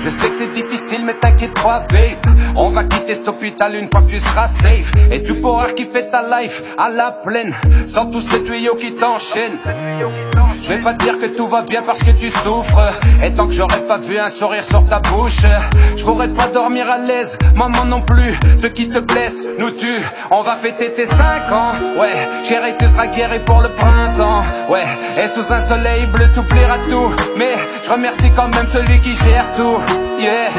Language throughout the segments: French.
Je sais que c'est difficile mais t'inquiète pas babe, on va quitter cet hôpital une fois que tu seras safe. Et tu pourras kiffer ta life à la pleine, sans tous ces tuyaux qui t'enchaînent. Je vais pas te dire que tout va bien parce que tu souffres, et tant que j'aurais pas vu un sourire sur ta bouche, je pourrais pas dormir à l'aise, maman non plus. Ce qui te blesse nous tue, on va fêter tes 5 ans. Ouais, chérie tu seras guéri pour le printemps. Ouais, et sous un soleil bleu tout plaira tout, mais je remercie quand même celui qui gère tout. Yeah.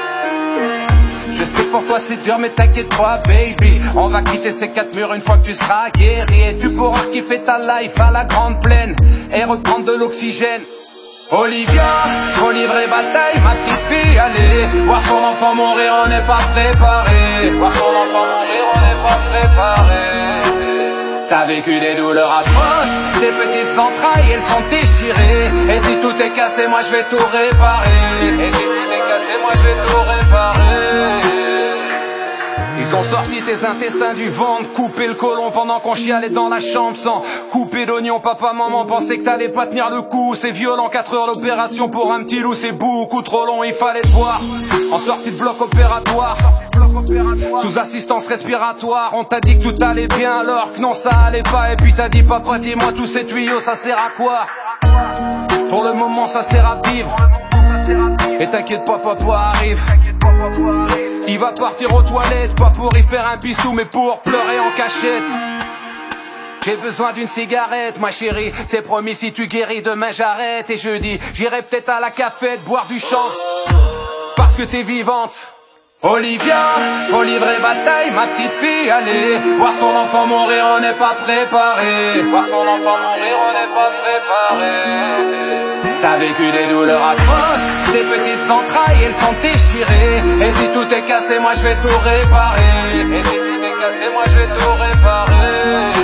Je sais pour toi c'est dur mais t'inquiète pas baby, on va quitter ces 4 murs une fois que tu seras guéri. Et tu pourras kiffer ta life à la grande plaine et reprendre de l'oxygène. Olivia, faut livrer bataille, ma petite fille, allez. Voir son enfant mourir, on n'est pas préparé. Voir son enfant mourir, on n'est pas préparé. T'as vécu des douleurs atroces, tes petites entrailles, elles sont déchirées. Et si tout est cassé, moi je vais tout réparer. Et si tout est cassé, moi je vais tout réparer. Ils ont sorti tes intestins du ventre, coupé le côlon pendant qu'on chialait dans la chambre sans couper d'oignon. Papa, maman pensaient que t'allais pas tenir le coup. C'est violent, 4 heures d'opération pour un petit loup, c'est beaucoup trop long, il fallait te voir. En sortie de bloc opératoire, sous assistance respiratoire. On t'a dit que tout allait bien alors que non ça allait pas. Et puis t'as dit papa dis-moi tous ces tuyaux ça sert à quoi? Pour le moment ça sert à vivre. Et t'inquiète pas papa arrive. Il va partir aux toilettes, pas pour y faire un bisou mais pour pleurer en cachette. J'ai besoin d'une cigarette, ma chérie, c'est promis, si tu guéris demain j'arrête. Et jeudi, j'irai peut-être à la cafette boire du champ, parce que t'es vivante. Olivia, faut livrer bataille, ma petite fille, allez. Voir son enfant mourir, on n'est pas préparé. Voir son enfant mourir, on n'est pas préparé. T'as vécu des douleurs atroces, tes petites entrailles, elles sont déchirées. Et si tout est cassé, moi je vais tout réparer. Et si tout est cassé, moi je vais tout réparer.